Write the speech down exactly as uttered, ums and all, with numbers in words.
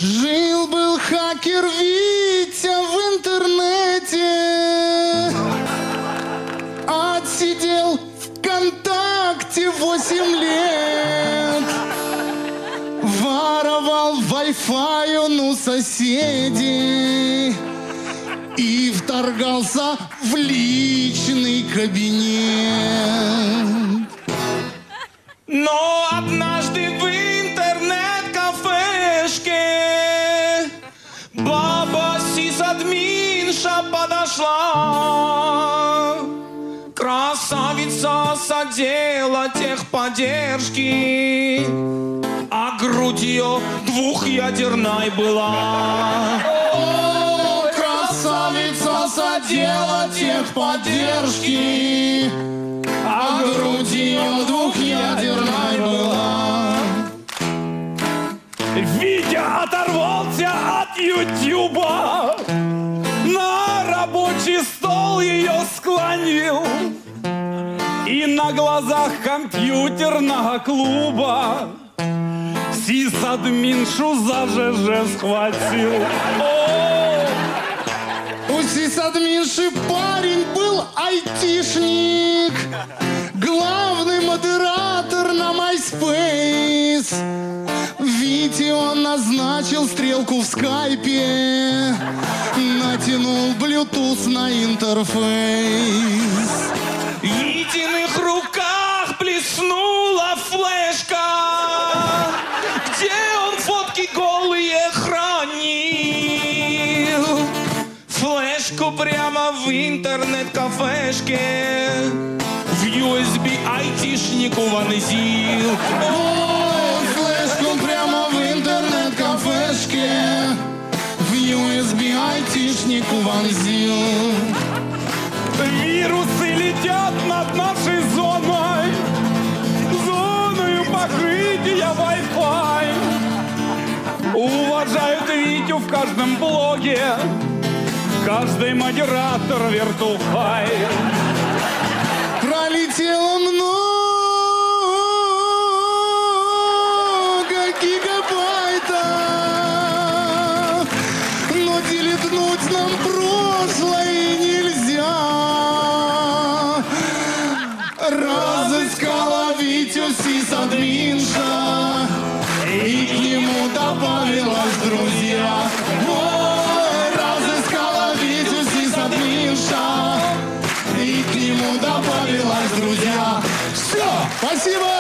Жил-был хакер Витя в интернете, отсидел ВКонтакте восемь лет, воровал Wi-Fi у соседей и вторгался в личный кабинет. Но однажды в интернет-кафешке баба сисадминша подошла. Красавица с отдела техподдержки, а грудь ее двухъядерной была. О, красавица с отдела техподдержки, а грудь ее двухъядерной была. Витя оторвался от Ютуба, на рабочий стол ее склонил и на глазах компьютерного клуба сисадминшу за ЖЖ схватил. О! У сисадминши парень был айтишник, главный модератор на MySpace. Вите он назначил стрелку в скайпе, натянул Bluetooth на интерфейс. В Витиных руках блеснула флешка, где он фотки голые хранил. Флешку прямо в интернет-кафешке в ю эс би айтишнику вонзил. Ой, флешку прямо в интернет-кафешке в ю эс би айтишнику вонзил. Вирусы летят над нашей зоной, зоною покрытия Wi-Fi. Уважают Витю в каждом блоге, каждый модератор вертухай. Пролетело много гигабайтов, но делетнуть нам прошлое нельзя. Разыскала Витю сисадминша и к нему добавилась друзья. Ой, разыскала Витю сисадминша и к нему добавилась друзья. Все, спасибо!